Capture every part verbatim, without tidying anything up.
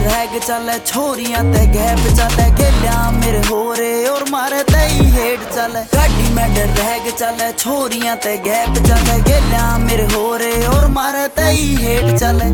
Rag चले छोरियां ते gap चले गेलिया मेरे होरे और मारे तई हेड चले गाड़ी में रैग चले छोरियां ते गैप चले गेलिया मेरे होरे और मारे तई हेड चले।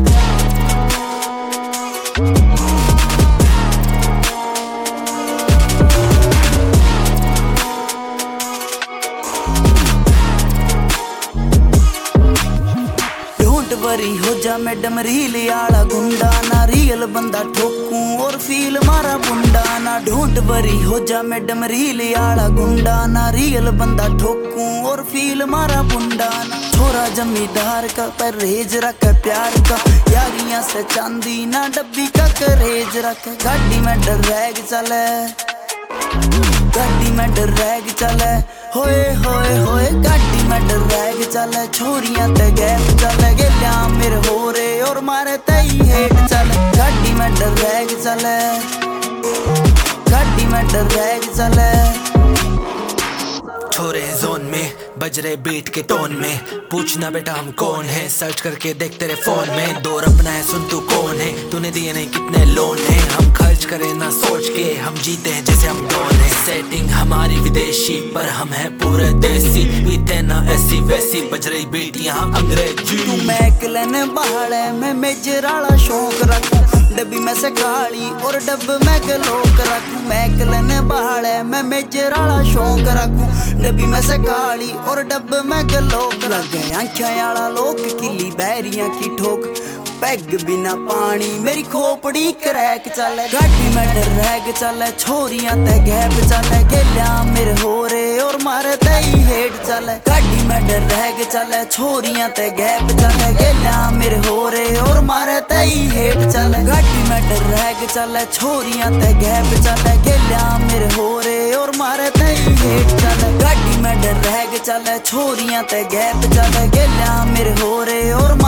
वरी हो जा मैडम रील आला गुंडा ना रियल बंदा ठोकूं और फील मारा बुंडा ना। ढूंढ वरी हो जा मैडम रील आला गुंडा ना रियल बंदा ठोकूं और फील मारा बुंडा ना। छोरा जमींदार का परहेज रख प्यार का यारियां से चांदी ना डब्बी का करेज रख। गाड़ी में रैग चले गाड़ी में रैग चले होए होए होए गाड़ी में रैग चले छोरियां ते गैप चले गेलिया मेरे होरे और मारे तई हेड चले। गाड़ी में रैग चले गाड़ी में रैग चले छोरे जोन में बज रहे बीट के टोन में पूछना बेटा हम कौन है सर्च करके देख तेरे फोन में। दौर अपना है सुन तू कौन है तूने दिए नहीं कितने लोन है। हम खर्च करें ना सोच के हम जीते हैं जैसे हम डॉन है। सेटिंग हमारी विदेशी पर हम है पूरे देसी पीते ना ऐसी वैसी बज रही बीट यहाँ अंग्रेजी। तू मैकलन बहाड़े में मेजराला शौक रखूं डब्बी में से काली और डब में गलोक रखूं। मैकलन बहाड़े में मेजराला शौक रखूं डब्बी में से काली और डब में गलोक लग गए आंखें आला लोक किली बैरियां की ठोक पैग बिना पानी मेरी खोपड़ी क्रैक चले। गाड़ी में रैग चले छोरियां ते गैप चले गेलिया मेरे होरे और मारे तई हेड चले। गाड़ी में रैग चले छोरियां ते गैप चले गेलिया मेरे होरे और मारे तई हेड चले। गाड़ी में रैग चले छोरियां ते गैप चले गेलिया मेरे होरे और मारे तई हेड चले। गाड़ी में रैग चले छोरियां ते गैप चले गेलिया मेरे होरे और